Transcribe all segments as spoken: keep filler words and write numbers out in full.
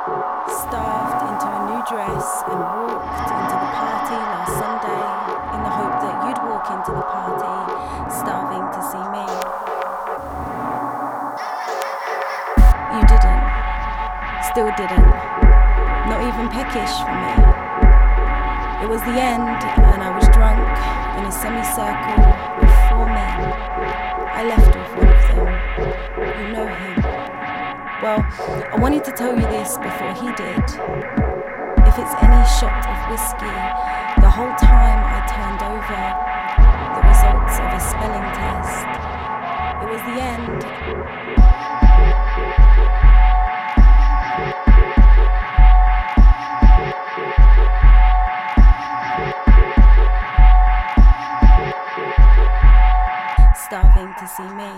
Starved into a new dress and walked into the party last Sunday in the hope that you'd walk into the party starving to see me. You didn't. Still didn't. Not even peckish for me. It was the end and I was drunk in a semicircle of four men. I left with one of them. You know him. Well, I wanted to tell you this before he did. If it's any shot of whiskey, the whole time I turned over the results of a spelling test. It was the end. Starving to see me.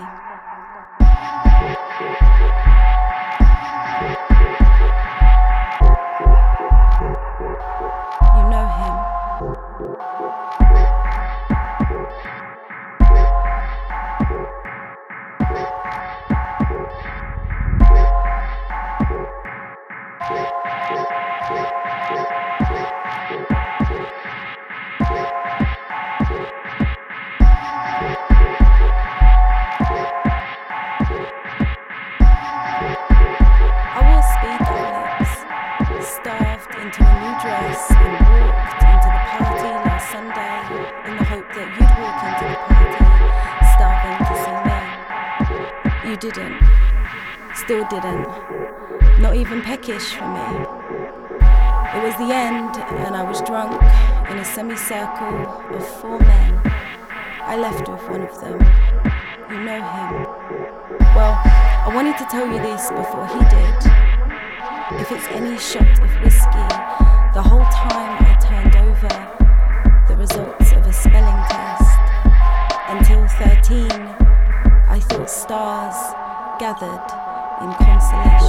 You know him. Starved into a new dress and walked into the party last Sunday in the hope that you'd walk into the party starving to see me. You didn't. Still didn't. Not even peckish for me. It was the end and I was drunk in a semicircle of four men. I left with one of them. You know him. Well, I wanted to tell you this before he did. If it's any shot of whiskey, the whole time I turned over the results of a spelling test. Until thirteen, I thought stars gathered in consolation.